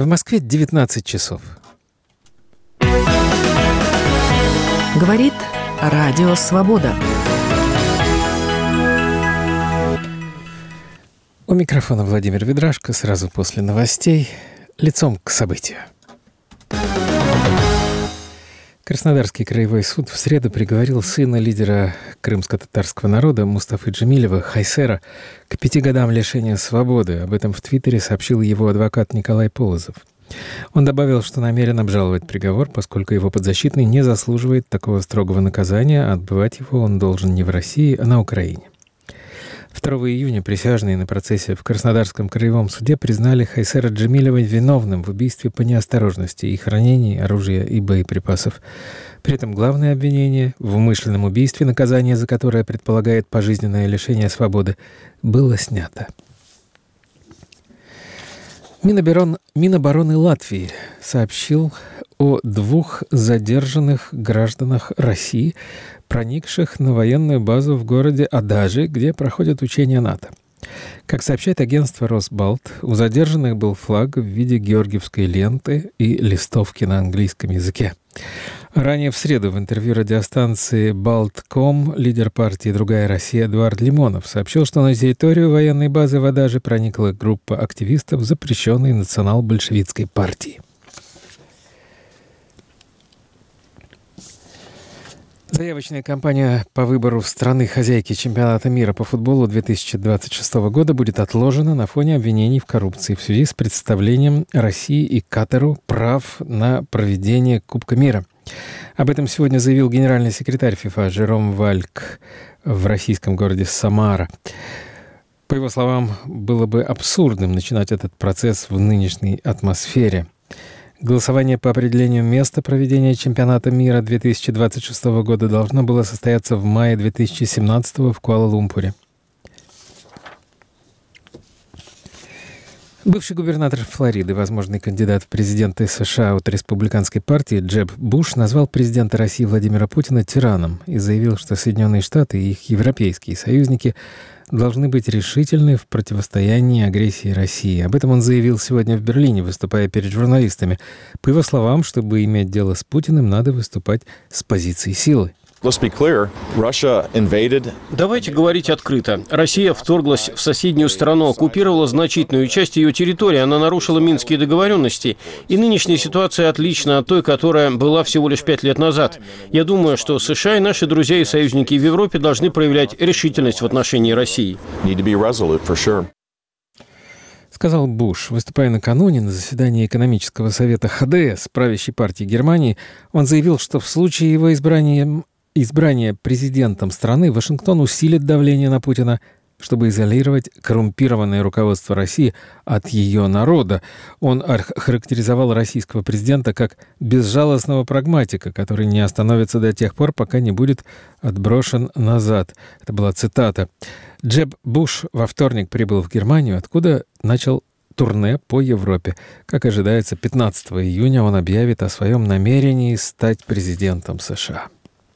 В Москве 19 часов. Говорит Радио Свобода. У микрофона Владимир Ведрашко. Сразу после новостей. Лицом к событию. Краснодарский краевой суд в среду приговорил сына лидера крымско-татарского народа Мустафы Джемилева Хайсера к 5 годам лишения свободы. Об этом в Твиттере сообщил его адвокат Николай Полозов. Он добавил, что намерен обжаловать приговор, поскольку его подзащитный не заслуживает такого строгого наказания, а отбывать его он должен не в России, а на Украине. 2 июня присяжные на процессе в Краснодарском краевом суде признали Хайсера Джемилева виновным в убийстве по неосторожности и хранении оружия и боеприпасов. При этом главное обвинение в умышленном убийстве, наказание за которое предполагает пожизненное лишение свободы, было снято. Минобороны Латвии сообщил о 2 задержанных гражданах России, проникших на военную базу в городе Адажи, где проходят учения НАТО. Как сообщает агентство «Росбалт», у задержанных был флаг в виде георгиевской ленты и листовки на английском языке. Ранее в среду в интервью радиостанции «Балтком» лидер партии «Другая Россия» Эдуард Лимонов сообщил, что на территорию военной базы в Адаже проникла группа активистов запрещенной национал-большевистской партии. Заявочная кампания по выбору страны-хозяйки чемпионата мира по футболу 2026 года будет отложена на фоне обвинений в коррупции в связи с предоставлением России и Катару прав на проведение Кубка мира. Об этом сегодня заявил генеральный секретарь ФИФА Жером Вальк в российском городе Самара. По его словам, было бы абсурдным начинать этот процесс в нынешней атмосфере. Голосование по определению места проведения чемпионата мира 2026 года должно было состояться в мае 2017 в Куала-Лумпуре. Бывший губернатор Флориды, возможный кандидат в президенты США от республиканской партии Джеб Буш назвал президента России Владимира Путина тираном и заявил, что Соединенные Штаты и их европейские союзники должны быть решительны в противостоянии агрессии России. Об этом он заявил сегодня в Берлине, выступая перед журналистами. По его словам, чтобы иметь дело с Путиным, надо выступать с позиции силы. Давайте говорить открыто. Россия вторглась в соседнюю страну, оккупировала значительную часть ее территории, она нарушила Минские договоренности. И нынешняя ситуация отлична от той, которая была всего лишь 5 лет назад. Я думаю, что США и наши друзья и союзники в Европе должны проявлять решительность в отношении России. Сказал Буш. Выступая накануне на заседании экономического совета ХДС правящей партии Германии, он заявил, что в случае его избрания президентом страны Вашингтон усилит давление на Путина, чтобы изолировать коррумпированное руководство России от ее народа. Он характеризовал российского президента как безжалостного прагматика, который не остановится до тех пор, пока не будет отброшен назад. Это была цитата. Джеб Буш во вторник прибыл в Германию, откуда начал турне по Европе. Как ожидается, 15 июня он объявит о своем намерении стать президентом США.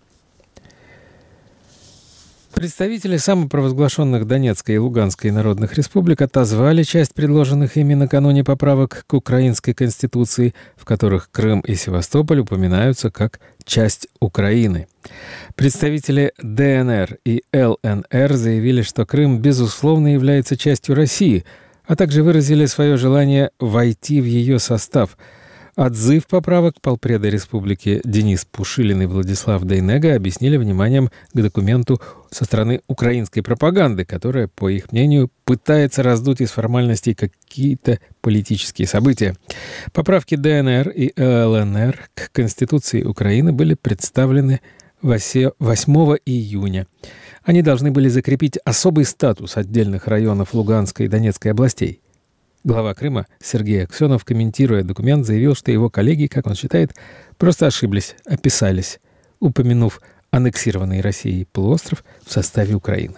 Представители самопровозглашенных Донецкой и Луганской народных республик отозвали часть предложенных ими накануне поправок к украинской конституции, в которых Крым и Севастополь упоминаются как часть Украины. Представители ДНР и ЛНР заявили, что Крым, безусловно, является частью России, а также выразили свое желание войти в ее состав. Отзыв поправок полпреда республики Денис Пушилин и Владислав Дейнега объяснили вниманием к документу со стороны украинской пропаганды, которая, по их мнению, пытается раздуть из формальностей какие-то политические события. Поправки ДНР и ЛНР к Конституции Украины были представлены 8 июня. Они должны были закрепить особый статус отдельных районов Луганской и Донецкой областей. Глава Крыма Сергей Аксенов, комментируя документ, заявил, что его коллеги, как он считает, просто ошиблись, описались, упомянув аннексированный Россией полуостров в составе Украины.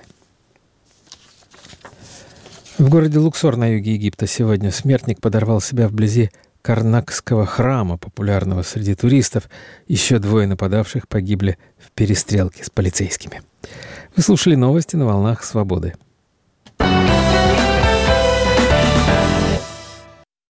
В городе Луксор на юге Египта сегодня смертник подорвал себя вблизи Карнакского храма, популярного среди туристов. Еще 2 нападавших погибли в перестрелке с полицейскими. Вы слушали новости на волнах «Свободы».